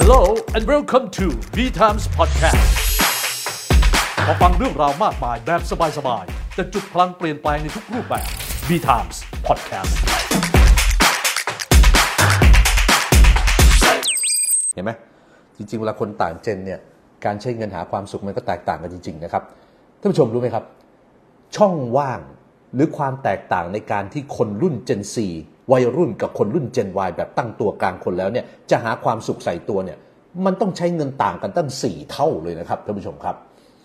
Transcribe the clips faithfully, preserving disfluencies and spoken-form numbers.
Hello and welcome to V Times Podcast มาฟังเรื่องราวมากมายแบบสบายๆแต่จุดพลังเปลี่ยนแปลงในทุกรูปแบบ V Times Podcast เห็นไหมจริงๆเวลาคนต่างเจนเนี่ยการใช้เงินหาความสุขมันก็แตกต่างกันจริงๆนะครับท่านผู้ชมรู้ไหมครับช่องว่างหรือความแตกต่างในการที่คนรุ่น Gen โฟร์ วัยรุ่นกับคนรุ่น Gen Y แบบตั้งตัวกลางคนแล้วเนี่ยจะหาความสุขใส่ตัวเนี่ยมันต้องใช้เงินต่างกันตั้งสี่เท่าเลยนะครับท่านผู้ชมครับ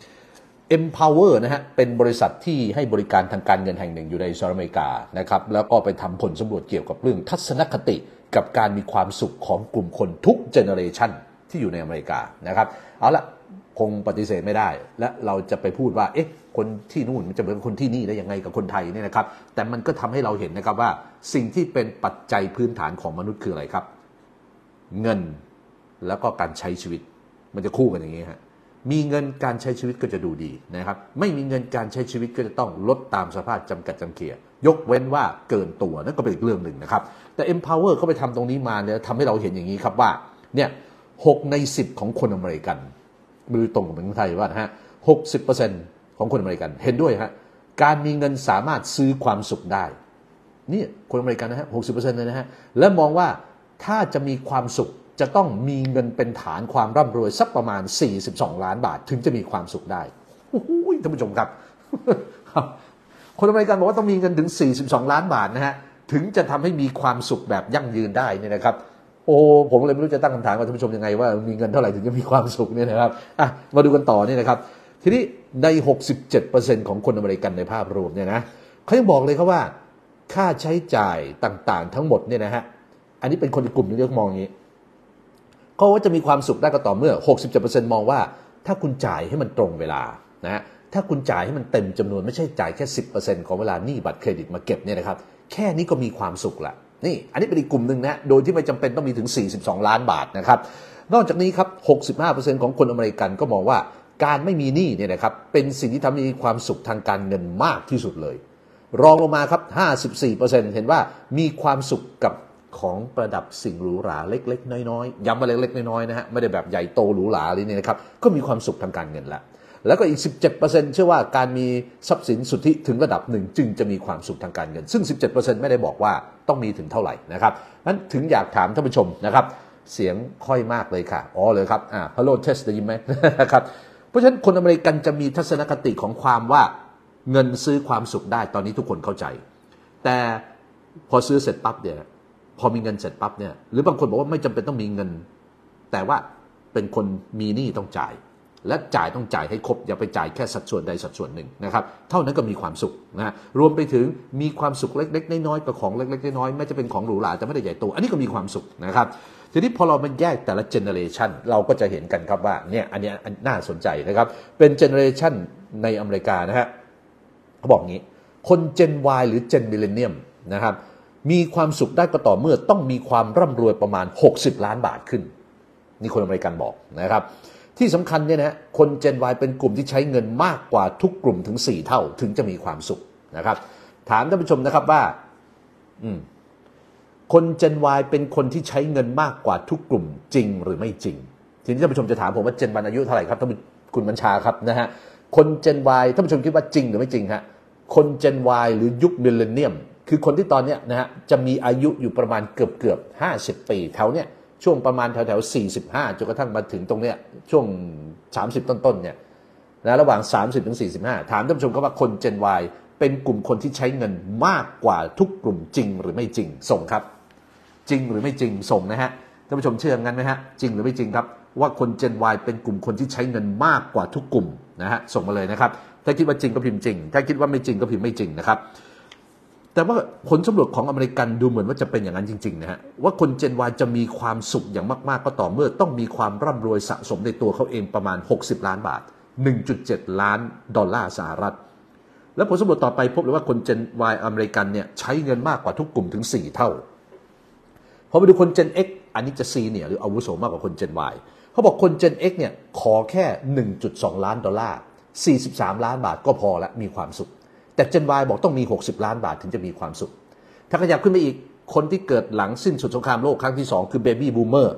Empower นะฮะเป็นบริษัทที่ให้บริการทางการเงินแห่งหนึ่งอยู่ในสหรัฐอเมริกานะครับแล้วก็ไปทำผลสำรวจเกี่ยวกับเรื่องทัศนคติกับการมีความสุขของกลุ่มคนทุกเจเนอเรชันที่อยู่ในอเมริกานะครับเอาละคงปฏิเสธไม่ได้และเราจะไปพูดว่าเอ๊ะคนที่นู่นมันจะเหมือนคนที่นี่ได้ยังไงกับคนไทยเนี่ยนะครับแต่มันก็ทำให้เราเห็นนะครับว่าสิ่งที่เป็นปัจจัยพื้นฐานของมนุษย์คืออะไรครับเงินแล้วก็การใช้ชีวิตมันจะคู่กันอย่างนี้ฮะมีเงินการใช้ชีวิตก็จะดูดีนะครับไม่มีเงินการใช้ชีวิตก็จะต้องลดตามสภาพจำกัดจำเกียยกเว้นว่าเกินตัวนั่นก็เป็นอีกเรื่องหนึ่งนะครับแต่ Empower เขาไปทำตรงนี้มาเนี่ยทำให้เราเห็นอย่างนี้ครับว่าเนี่ยหกในสิบของคนอเมริกันไม่รู้ตรงกับเมืองไทยว่านะฮะหกสิบเปอร์เซ็นต์ของคนอเมริกันเห็นด้วยฮะการมีเงินสามารถซื้อความสุขได้นี่คนอเมริกันนะฮะหกสิบเปอร์เซ็นต์เลยนะฮะและมองว่าถ้าจะมีความสุขจะต้องมีเงินเป็นฐานความร่ำรวยสักประมาณสี่สิบสองล้านบาทถึงจะมีความสุขได้โอ้โหท่านผู้ชมครับ คนอเมริกันบอกว่าต้องมีเงินถึงสี่สิบสองล้านบาทนะฮะถึงจะทำให้มีความสุขแบบยั่งยืนได้เนี่ยนะครับโอ้ผมเลยไม่รู้จะตั้งคำถามกับท่านผู้ชมยังไงว่ามีเงินเท่าไหร่ถึงจะมีความสุขเนี่ยนะครับอ่ะมาดูกันต่อเนี่ยนะครับทีนี้ใน หกสิบเจ็ดเปอร์เซ็นต์ ของคนอเมริกันในภาพรวมเนี่ยนะเขายังบอกเลยครับว่าค่าใช้จ่ายต่างๆทั้งหมดเนี่ยนะฮะอันนี้เป็นคนอีกกลุ่มนึงที่มองอย่างนี้เขาว่าจะมีความสุขได้ก็ต่อเมื่อ หกสิบเจ็ดเปอร์เซ็นต์ มองว่าถ้าคุณจ่ายให้มันตรงเวลานะฮะถ้าคุณจ่ายให้มันเต็มจำนวนไม่ใช่จ่ายแค่ สิบเปอร์เซ็นต์ ของเวลาหนี้บัตรเครดิตมาเก็บเนี่ยนะครับแค่นี้ก็มีความสุขละนี่อันนี้เป็นอีกกลุ่มหนึ่งนะโดยที่ไม่จำเป็นต้องมีถึงสี่สิบสองล้านบาทนะครับนอกจากนี้ครับ หกสิบห้าเปอร์เซ็นต์ ของคนอเมริกันก็มองว่าการไม่มีหนี้เนี่ยนะครับเป็นสิ่งที่ทำให้มีความสุขทางการเงินมากที่สุดเลยรองลงมาครับ ห้าสิบสี่เปอร์เซ็นต์ เห็นว่ามีความสุขกับของประดับสิ่งหรูหราเล็กๆน้อยๆย้ำว่าเล็กๆน้อยๆนะฮะไม่ได้แบบใหญ่โตหรูหราอะไรนี่นะครับก็มีความสุขทางการเงินละแล้วก็อีก สิบเจ็ดเปอร์เซ็นต์ เชื่อว่าการมีทรัพย์สินสุทธิถึงระดับหนึ่งจึงจะมีความสุขทางการเงินซึ่ง สิบเจ็ดเปอร์เซ็นต์ ไม่ได้บอกว่าต้องมีถึงเท่าไหร่นะครับนั้นถึงอยากถามท่านผู้ชมนะครับเสียงค่อยมากเลยค่ะอ๋อเลยครับอ่า Hello Test ได้ยินไหม นะครับเพราะฉะนั้นคนอเมริกันจะมีทัศนคติของความว่าเงินซื้อความสุขได้ตอนนี้ทุกคนเข้าใจแต่พอซื้อเสร็จปั๊บเนี่ยพอมีเงินเสร็จปั๊บเนี่ยหรือบางคนบอกว่าไม่จำเป็นต้องมีเงินแต่ว่าเป็นคนมีหนี้ต้องจ่ายและจ่ายต้องจ่ายให้ครบอย่าไปจ่ายแค่สัดส่วนใดสัดส่วนหนึ่งนะครับเท่านั้นก็มีความสุขนะรวมไปถึงมีความสุขเล็กๆน้อยๆกับของเล็กๆน้อยๆไม่จะเป็นของหรูหราแต่ไม่ได้ใหญ่โตอันนี้ก็มีความสุขนะครับทีนี้พอเรามันแยกแต่ละเจเนอเรชันเราก็จะเห็นกันครับว่าเนี่ยอันนี้น่าสนใจนะครับเป็นเจเนอเรชันในอเมริกานะฮะเขาบอกงี้คน Gen Y หรือ Gen Millennium นะครับมีความสุขได้ก็ต่อเมื่อต้องมีความร่ำรวยประมาณหกสิบล้านบาทขึ้นนี่คนอเมริกันบอกนะครับที่สำคัญเนี่ยนะคน Gen Y เป็นกลุ่มที่ใช้เงินมากกว่าทุกกลุ่มถึงสี่เท่าถึงจะมีความสุขนะครับถามท่านผู้ชมนะครับว่าอืมคน Gen Y เป็นคนที่ใช้เงินมากกว่าทุกกลุ่มจริงหรือไม่จริงทีนี้ท่านผู้ชมจะถามผมว่า Gen Y อายุเท่าไหร่ครับท่านคุณบัญชาครับนะฮะคน Gen Y ท่านผู้ชมคิดว่าจริงหรือไม่จริงฮะคน Gen Y หรือยุค Millennium คือคนที่ตอนเนี้ยนะฮะจะมีอายุอยู่ประมาณเกือบเกือบห้าสิบปีแถวเนี้ยช่วงประมาณแถวแถวสี่สิบห้าจนกระทั่งมาถึงตรงเนี้ยช่วงสามสิบต้นๆเนี่ยนะระหว่างสามสิบถึงสี่สิบห้าถามท่านผู้ชมครับว่าคน Gen Y เป็นกลุ่มคนที่ใช้เงินมากกว่าทุกกลุ่มจริงหรือไม่จริงส่งครับจริงหรือไม่จริงส่งนะฮะท่านผู้ชมเชื่องั้นไหมฮะจริงหรือไม่จริงครับว่าคน Gen Y เป็นกลุ่มคนที่ใช้เงินมากกว่าทุกกลุ่มนะฮะส่งมาเลยนะครับถ้าคิดว่าจริงก็พิมพ์จริงถ้าคิดว่าไม่จริงก็พิมพ์ไม่จริงนะครับแต่ว่าผลสำรวจของอเมริกันดูเหมือนว่าจะเป็นอย่างนั้นจริงๆนะฮะว่าคน Gen Y จะมีความสุขอย่างมากๆก็ต่อเมื่อต้องมีความร่ำรวยสะสมในตัวเขาเองประมาณหกสิบล้านบาท หนึ่งจุดเจ็ด ล้านดอลลาร์สหรัฐและผลสำรวจต่อไปพบเลยว่าคน Gen Y อเมริกันเนี่ยใช้เงินมากกว่าทุกกลุ่มถึงสี่เท่าพอไปดูคน Gen X อันนี้จะซีเนี่ยหรืออาวุโสมากกว่าคน Gen Y เขาบอกคน Gen X เนี่ยขอแค่ หนึ่งจุดสอง ล้านดอลลาร์สี่สิบสามล้านบาทก็พอละมีความสุขแต่ Gen Y บอกต้องมีหกสิบล้านบาทถึงจะมีความสุขถ้าขยับขึ้นไปอีกคนที่เกิดหลังสิ้นสุดสงครามโลกครั้งที่สองคือ Baby Boomer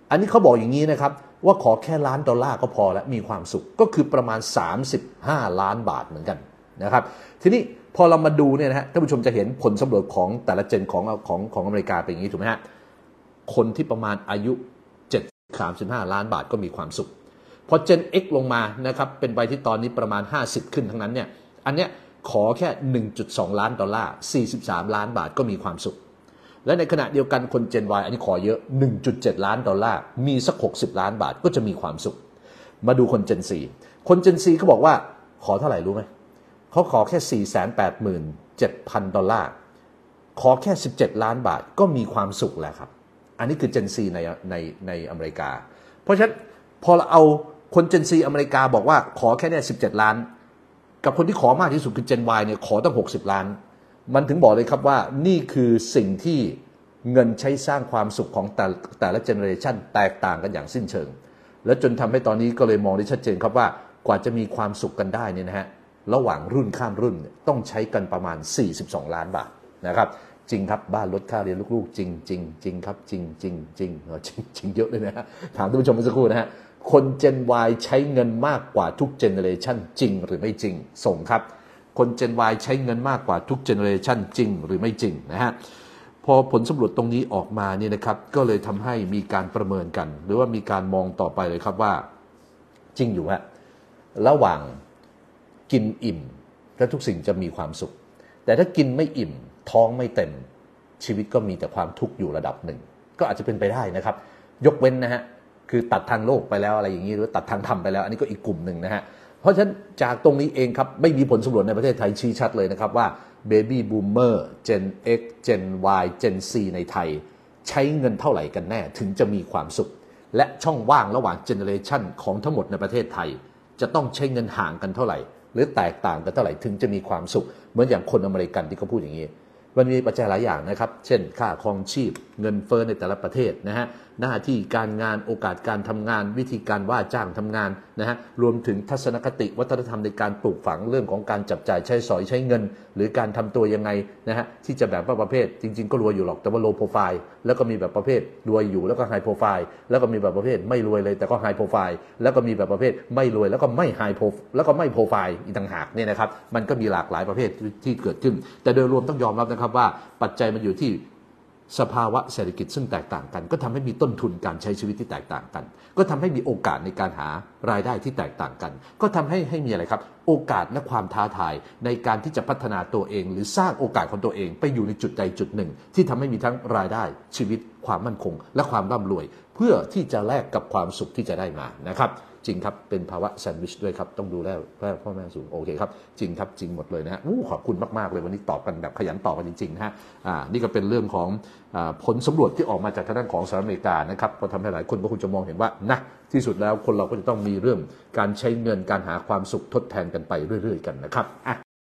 อันนี้เขาบอกอย่างนี้นะครับว่าขอแค่ล้านดอลลาร์ก็พอแล้วมีความสุขก็คือประมาณสามสิบห้าล้านบาทเหมือนกันนะครับทีนี้พอเรามาดูเนี่ยนะฮะท่านผู้ชมจะเห็นผลสำรวจของแต่ละเจนของของของอเมริกาเป็นอย่างนี้ถูกไหมฮะคนที่ประมาณอายุเจ็ด สามสิบห้าล้านบาทก็มีความสุขพอเจน X ลงมานะครับเป็นวัยที่ตอนนี้ประมาณห้าสิบขึ้นทั้งนั้นเนี่ยอันเนี้ยขอแค่ หนึ่งจุดสองล้านดอลลาร์สี่สิบสามล้านบาทก็มีความสุขและในขณะเดียวกันคนเจน Y อันนี้ขอเยอะ หนึ่งจุดเจ็ดล้านดอลลาร์มีสักหกสิบล้านบาทก็จะมีความสุขมาดูคนเจน C คนเจน C เขาบอกว่าขอเท่าไหร่รู้ไหมเขาขอแค่ สี่แสนแปดหมื่นเจ็ดพัน ดอลลาร์ขอแค่สิบเจ็ดล้านบาทก็มีความสุขแล้วครับอันนี้คือเจน C ในในในอเมริกาเพราะฉะนั้นพอเราเอาคนเจน C อเมริกาบอกว่าขอแค่เนี่ยสิบเจ็ดล้านกับคนที่ขอมากที่สุดคือเจน Y เนี่ยขอตั้งหกสิบล้านมันถึงบอกเลยครับว่านี่คือสิ่งที่เงินใช้สร้างความสุขของแต่แต่ละเจเนอเรชันแตกต่างกันอย่างสิ้นเชิงและจนทำให้ตอนนี้ก็เลยมองได้ชัดเจนครับว่ากว่าจะมีความสุขกันได้เนี่ยนะฮะระหว่างรุ่นข้ามรุ่นต้องใช้กันประมาณสี่สิบสองล้านบาทนะครับจริงครับบ้านลดค่าเรียนลูกๆจริงจริงจริงครับจริงจริงจริงจริงจริงเยอะเลยนะฮะถามท่านผู้ชมเมื่อสักครู่นะฮะคนเจน Y ใช้เงินมากกว่าทุกเจเนอเรชันจริงหรือไม่จริงส่งครับคนเจน Y ใช้เงินมากกว่าทุกเจเนอเรชันจริงหรือไม่จริงนะฮะพอผลสำรวจตรงนี้ออกมาเนี่ยนะครับก็เลยทำให้มีการประเมินกันหรือว่ามีการมองต่อไปเลยครับว่าจริงอยู่ฮะระหว่างกินอิ่มและทุกสิ่งจะมีความสุขแต่ถ้ากินไม่อิ่มท้องไม่เต็มชีวิตก็มีแต่ความทุกข์อยู่ระดับหนึ่งก็อาจจะเป็นไปได้นะครับยกเว้นนะฮะคือตัดทางโลกไปแล้วอะไรอย่างนี้หรือตัดทางธรรมไปแล้วอันนี้ก็อีกกลุ่มหนึ่งนะฮะเพราะฉะนั้นจากตรงนี้เองครับไม่มีผลสำรวจในประเทศไทยชี้ชัดเลยนะครับว่า Baby Boomer Gen X Gen Y Gen C ในไทยใช้เงินเท่าไหร่กันแน่ถึงจะมีความสุขและช่องว่างระหว่างเจเนอเรชันของทั้งหมดในประเทศไทยจะต้องใช้เงินห่างกันเท่าไหร่หรือแตกต่างกันเท่าไหร่ถึงจะมีความสุขเหมือนอย่างคนอเมริกันที่เขาพูดอย่างนี้มันมีปัจจัยหลายอย่างนะครับเช่นค่าครองชีพเงินเฟ้อในแต่ละประเทศนะฮะหน้าที่การงานโอกาสการทำงานวิธีการว่าจ้างทำงานนะฮะรวมถึงทัศนคติวัฒนธรรมในการปลูกฝังเรื่องของการจับจ่ายใช้สอยใช้เงินหรือการทำตัวยังไงนะฮะที่จะแบบว่าประเภทจริงๆก็รวยอยู่หรอกแต่ว่าโลโปรไฟล์แล้วก็มีแบบประเภทรวยอยู่แล้วก็ไฮโปรไฟล์แล้วก็มีแบบประเภทไม่รวยเลยแต่ก็ไฮโปรไฟล์แล้วก็มีแบบประเภทไม่รวยแล้วก็ไม่ไฮโปรแล้วก็ไม่โปรไฟล์อีกต่างหากเนี่ยนะครับมันก็มีหลากหลายประเภทที่เกิดขึ้นแต่โดยรวมต้องยอมรับนะครับว่าปัจจัยมันอยู่ที่สภาวะเศรษฐกิจซึ่งแตกต่างกันก็ทำให้มีต้นทุนการใช้ชีวิตที่แตกต่างกันก็ทำให้มีโอกาสในการหารายได้ที่แตกต่างกันก็ทำให้ให้มีอะไรครับโอกาสและความท้าทายในการที่จะพัฒนาตัวเองหรือสร้างโอกาสของตัวเองไปอยู่ในจุดใดจุดหนึ่งที่ทำให้มีทั้งรายได้ชีวิตความมั่นคงและความร่ำรวยเพื่อที่จะแลกกับความสุขที่จะได้มานะครับจริงครับเป็นภาวะแซนด์วิชด้วยครับต้องดูแลพ่อแม่สูงโอเคครับจริงครับจริงหมดเลยนะฮะขอบคุณมากๆเลยวันนี้ตอบกันแบบขยันตอบกันจริงๆนะฮะอ่านี่ก็เป็นเรื่องของอ่าผลสำรวจที่ออกมาจากทางด้านของสหรัฐอเมริกานะครับก็ทำให้หลายคนก็คงจะมองเห็นว่านะที่สุดแล้วคนเราก็จะต้องมีเรื่องการใช้เงินการหาความสุขทดแทนกันไปเรื่อยๆกันนะครับอ่ะ